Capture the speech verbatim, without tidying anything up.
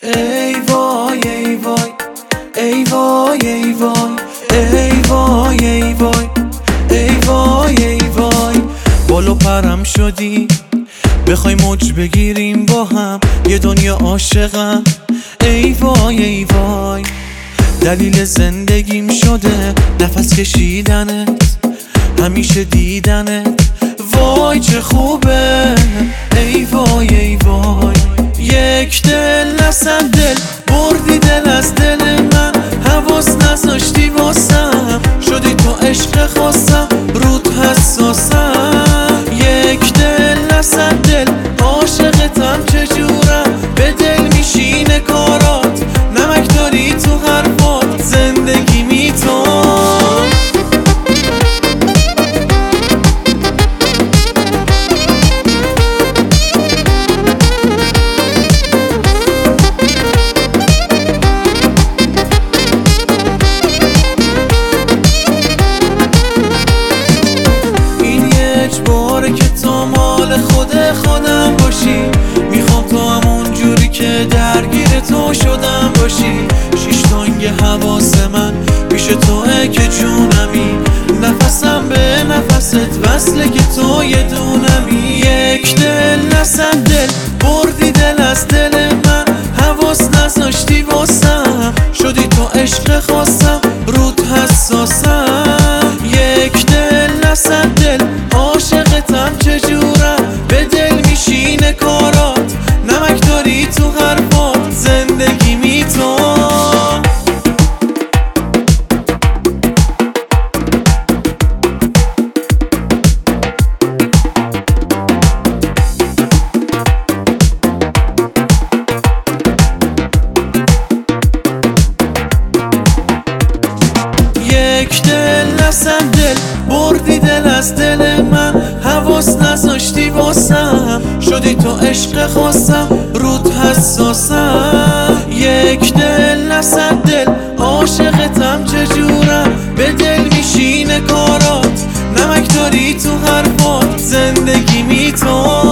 ای وای ای وای ای وای ای وای ای وای ای وای ای وای ای وای بالو پرم شدی بخوای موج بگیریم با هم یه دنیا عاشقم ای وای ای وای دلیل زندگیم شده نفس کشیدنت همیشه دیدنت وای چه خوبه ای وای ای وای یک دل نصد دل بردی دل از دل من حواس نذاشتی واسم شدی تو عشق خواستم رود حساسم یک دل نصد دل عاشقتم چجورم به دل میشینه کارات نمک داری تو حرفات زندگی میتون باره که تو مال خود خودم باشی میخوام تو همون جوری که درگیر تو شدم باشی شیش تانگ حواس من پیش توه که جونمی نفسم به نفست وصله که تو یه دونمی یک دل نصد دل بردی دل از دل من حواس نذاشتی واسم شدی تو عشق خواستم رود حساسم یک دل نصد دل عاشقتم چجورم به دل میشینه کارات نمک داری تو حرفات زندگی میتون یک دل نصد دل بردی دل از دل من حواس نذاشتی واسم شدی تو عشق خواستم رود حساسم یک دل نصد دل عاشقتم چجورم به دل میشینه کارات نمک داری تو حرفات زندگی میتون